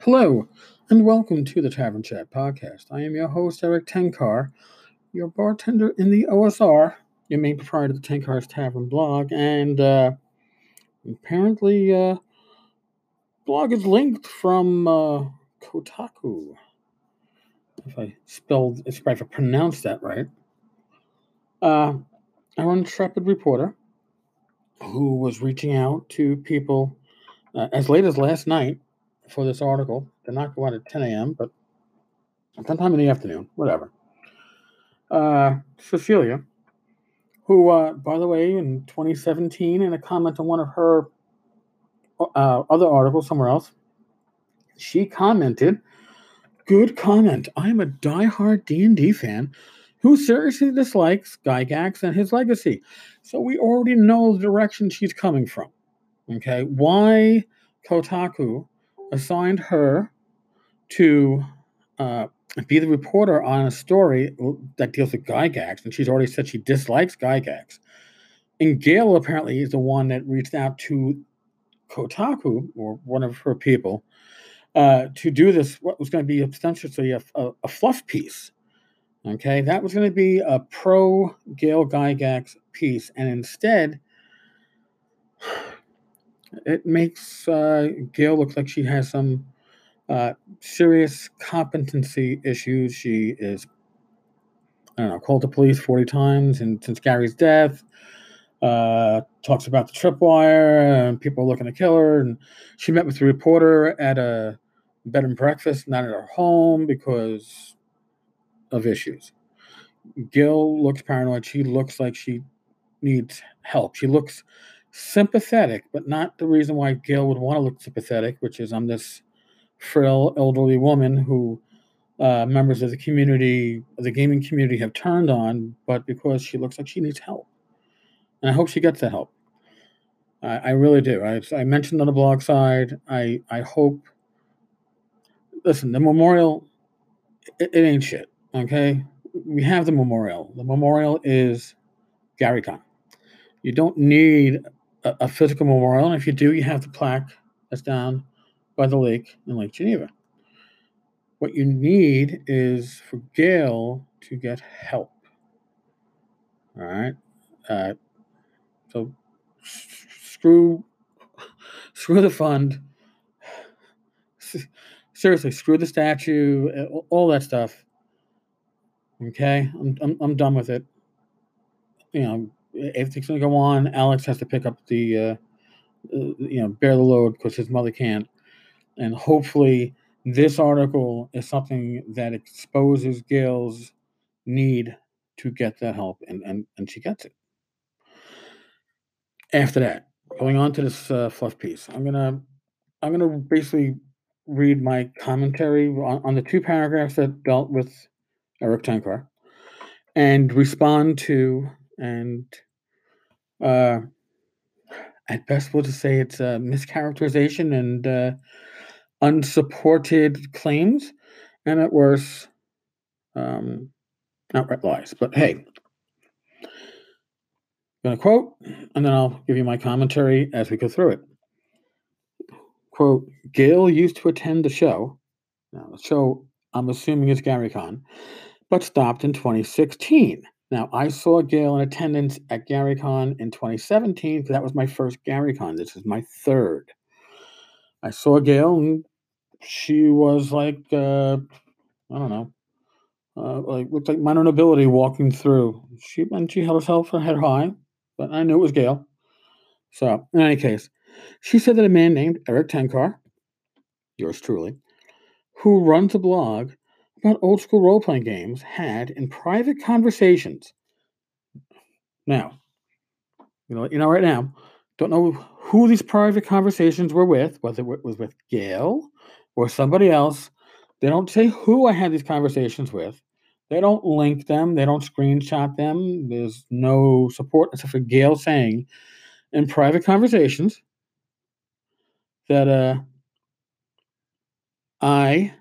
Hello, and welcome to the Tavern Chat podcast. I am your host, Eric Tenkar, your bartender in the OSR, your main proprietor of the Tenkar's Tavern blog, and apparently, blog is linked from Kotaku. If I pronounced that right. Our intrepid reporter, who was reaching out to people as late as last night for this article, did not go out at 10 a.m., but sometime in the afternoon, whatever. Cecilia, who, by the way, in 2017, in a comment on one of her other articles somewhere else, she commented, "Good comment. I'm a diehard D&D fan who seriously dislikes Gygax and his legacy." So we already know the direction she's coming from. Okay, why Kotaku assigned her to be the reporter on a story that deals with Gygax, and she's already said she dislikes Gygax. And Gail apparently is the one that reached out to Kotaku, or one of her people, to do this, what was going to be essentially a fluff piece. Okay, that was going to be a pro Gail Gygax piece, and instead, it makes Gail look like she has some serious competency issues. She is, I don't know, called the police 40 times, and since Gary's death, talks about the tripwire and people looking to kill her. And she met with the reporter at a bed and breakfast, not at her home, because of issues. Gil looks paranoid. She looks like she needs help. She looks sympathetic, but not the reason why Gil would want to look sympathetic, which is I'm this frail elderly woman who members of the community, the gaming community, have turned on, but because she looks like she needs help. And I hope she gets that help. I really do. I mentioned on the blog side, I hope. Listen, the memorial, it ain't shit, okay? We have the memorial. The memorial is Gary Khan. You don't need a physical memorial, and if you do, you have the plaque that's down by the lake in Lake Geneva. What you need is for Gail to get help. All right? So screw the fund. Seriously, screw the statue, all that stuff. Okay, I'm done with it. You know, if it's going to go on, Alex has to pick up the bear the load because his mother can't. And hopefully, this article is something that exposes Gail's need to get that help, and she gets it. After that, going on to this fluff piece, I'm gonna basically read my commentary on the two paragraphs that dealt with Eric Tenkar, and respond to, and at best we'll just say it's a mischaracterization and unsupported claims, and at worst, outright lies. But hey, I'm going to quote, and then I'll give you my commentary as we go through it. Quote, Gail used to attend the show. Now, the show, I'm assuming, is Gary Con, but stopped in 2016. Now, I saw Gail in attendance at Gary Con in 2017 because that was my first Gary Con. This is my third. I saw Gail, and she was like, I don't know, looked like minor nobility walking through. She held herself her head high, but I knew it was Gail. So, in any case, she said that a man named Eric Tenkar, yours truly, who runs a blog about old school role playing games, had in private conversations. Now, right now, don't know who these private conversations were with, whether it was with Gail or somebody else. They don't say who I had these conversations with. They don't link them. They don't screenshot them. There's no support except for Gail saying in private conversations that I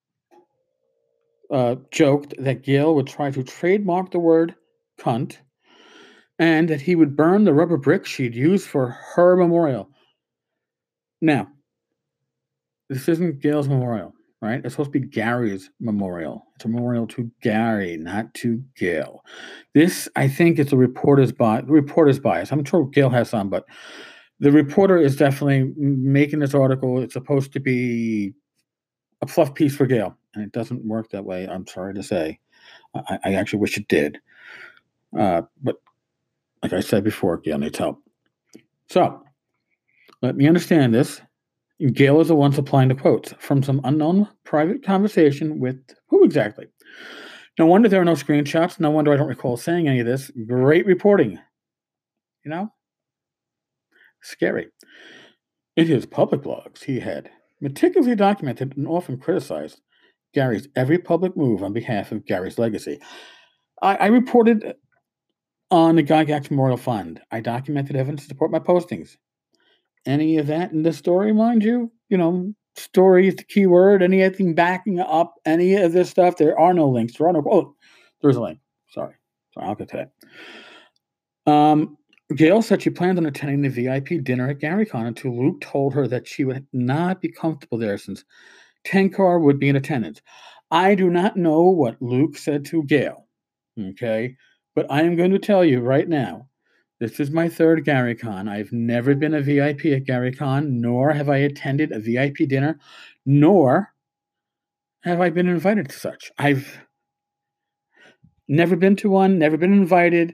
joked that Gail would try to trademark the word cunt and that he would burn the rubber brick she'd used for her memorial. Now, This isn't Gail's memorial, right? It's supposed to be Gary's memorial. It's a memorial to Gary, not to Gail. This, I think, is a reporter's bias. I'm sure Gail has some, but the reporter is definitely making this article. It's supposed to be a fluff piece for Gail, and it doesn't work that way. I'm sorry to say. I actually wish it did. But like I said before, Gail needs help. So let me understand this. Gail is the one supplying the quotes from some unknown private conversation with who exactly? No wonder there are no screenshots. No wonder I don't recall saying any of this. Great reporting. You know? Scary. In his public blogs, he had meticulously documented and often criticized Gary's every public move on behalf of Gary's legacy. I reported on the Gygax Memorial Fund. I documented evidence to support my postings. Any of that in this story, mind you, story is the key word. Anything backing up any of this stuff, there are no links. There are no, there's a link. Sorry, I'll get to that. Gail said she planned on attending the VIP dinner at GaryCon until Luke told her that she would not be comfortable there since Tenkar would be in attendance. I do not know what Luke said to Gail, okay? But I am going to tell you right now, this is my third GaryCon. I've never been a VIP at GaryCon, nor have I attended a VIP dinner, nor have I been invited to such. I've never been to one, never been invited.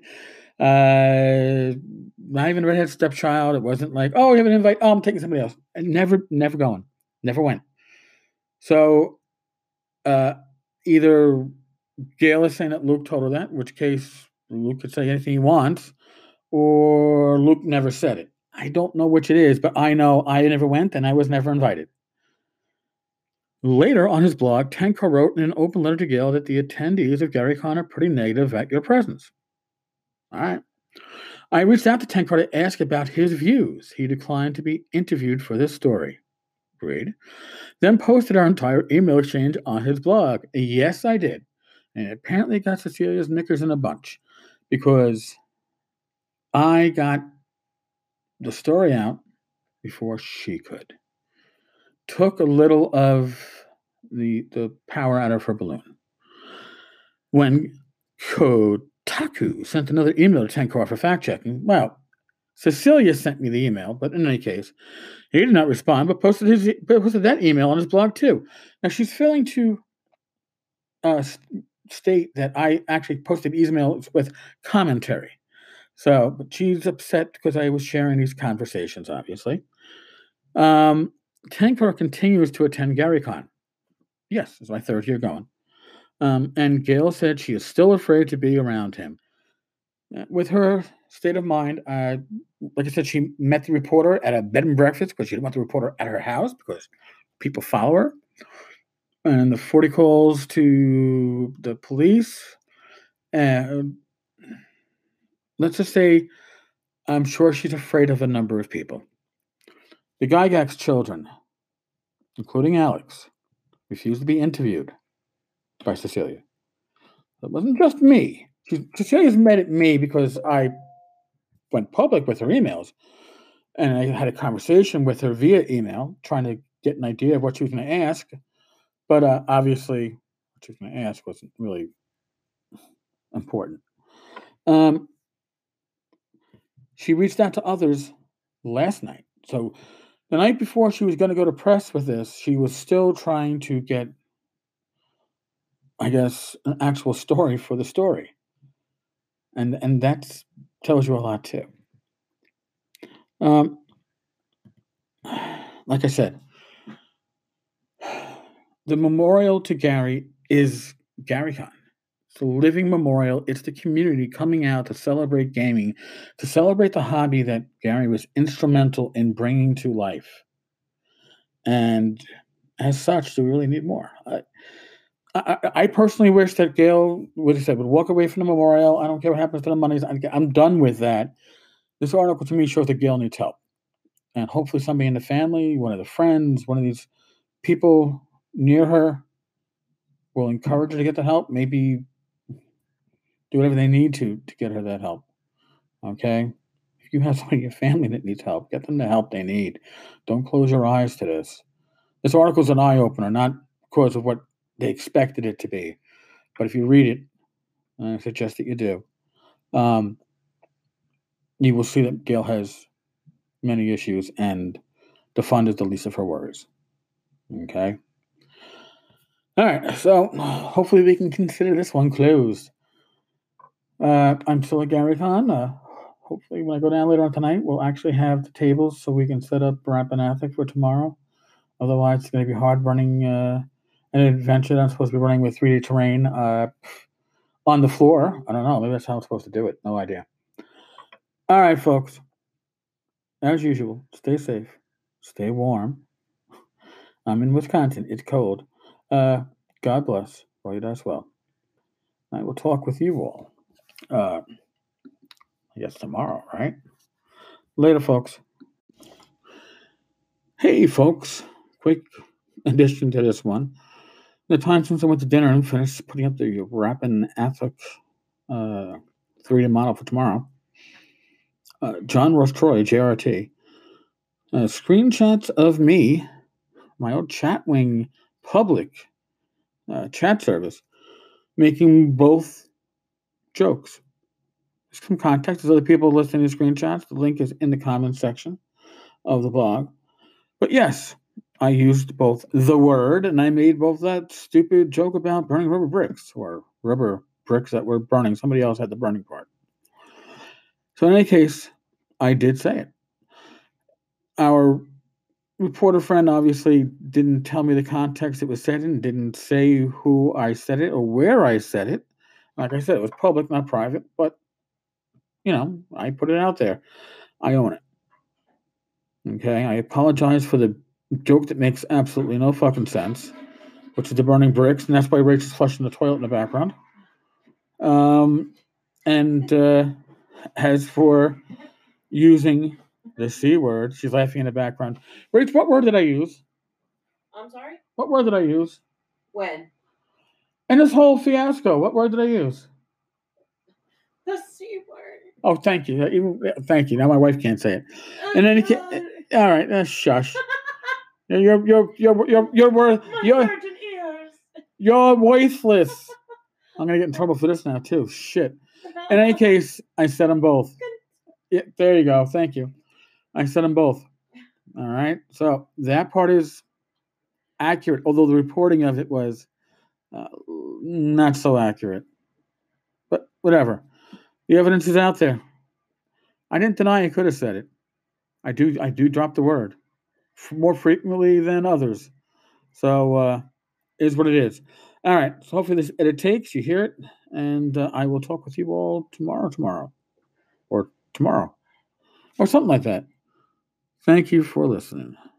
Not even a redhead stepchild. It wasn't like, oh, you have an invite. Oh, I'm taking somebody else. And never going. Never went. So either Gail is saying that Luke told her that, in which case Luke could say anything he wants, or Luke never said it. I don't know which it is, but I know I never went and I was never invited. Later on his blog, Tenkar wrote in an open letter to Gail that the attendees of GaryCon are pretty negative at your presence. All right. I reached out to Tenkar to ask about his views. He declined to be interviewed for this story. Agreed. Then posted our entire email exchange on his blog. Yes, I did. And it apparently got Cecilia's knickers in a bunch because I got the story out before she could. Took a little of the power out of her balloon. When Kotaku sent another email to Tenkar for fact-checking, well, Cecilia sent me the email, but in any case, he did not respond, but posted that email on his blog too. Now, she's failing to state that I actually posted emails with commentary. So, but she's upset because I was sharing these conversations, obviously. Tenkar continues to attend GaryCon. Yes, it's my third year going. And Gail said she is still afraid to be around him. With her state of mind, like I said, she met the reporter at a bed and breakfast because she didn't want the reporter at her house because people follow her. And the 40 calls to the police. And let's just say I'm sure she's afraid of a number of people. The Gygax children, including Alex, refused to be interviewed by Cecilia. It wasn't just me. Cecilia's mad at me because I went public with her emails. And I had a conversation with her via email, trying to get an idea of what she was going to ask. But obviously, what she was going to ask wasn't really important. She reached out to others last night. So the night before she was going to go to press with this, she was still trying to get, I guess, an actual story for the story. And that tells you a lot too. Like I said, the memorial to Gary is GaryCon. It's a living memorial. It's the community coming out to celebrate gaming, to celebrate the hobby that Gary was instrumental in bringing to life. And as such, we really need more. I personally wish that Gail would walk away from the memorial. I don't care what happens to the money. I'm done with that. This article to me shows that Gail needs help. And hopefully somebody in the family, one of the friends, one of these people near her will encourage her to get the help. Maybe do whatever they need to get her that help. Okay? If you have somebody in your family that needs help, get them the help they need. Don't close your eyes to this. This article is an eye opener, not because of what they expected it to be, but if you read it, I suggest that you do. You will see that Gail has many issues, and the fund is the least of her worries. Okay. All right. So hopefully we can consider this one closed. I'm still at Gary Con. Hopefully, when I go down later on tonight, we'll actually have the tables so we can set up Rappahatnock for tomorrow. Otherwise, it's going to be hard running an adventure that I'm supposed to be running with 3D terrain on the floor. I don't know. Maybe that's how I'm supposed to do it. No idea. All right, folks. As usual, stay safe, stay warm. I'm in Wisconsin. It's cold. God bless. While you does well. I will talk with you all. I guess tomorrow, right? Later, folks. Hey, folks. Quick addition to this one. The time since I went to dinner and finished putting up the Rappahatnock 3D model for tomorrow. John Ross Troy, JRT. Screenshots of me, my old Chatwing public chat service, making both jokes. Some context. There's other people listening to screenshots. The link is in the comments section of the blog. But yes, I used both the word and I made both that stupid joke about burning rubber bricks or rubber bricks that were burning. Somebody else had the burning part. So in any case, I did say it. Our reporter friend obviously didn't tell me the context it was said in, didn't say who I said it or where I said it. Like I said, it was public, not private, but I put it out there. I own it. Okay, I apologize for the joke that makes absolutely no fucking sense, which is the burning bricks, and that's why Rachel's flushing the toilet in the background. And as for using the C word, she's laughing in the background. Rach, what word did I use? I'm sorry? What word did I use? When? In this whole fiasco, what word did I use? The C word. Oh, thank you. Thank you. Now my wife can't say it. And then all right, shush. You're worth you're worthless. I'm gonna get in trouble for this now too. Shit. In any case, I said them both. Yeah, there you go. Thank you. I said them both. All right. So that part is accurate, although the reporting of it was not so accurate. But whatever. The evidence is out there. I didn't deny I could have said it. I do drop the word more frequently than others. So is what it is. All right. So hopefully this edit takes. You hear it, and I will talk with you all tomorrow, or something like that. Thank you for listening.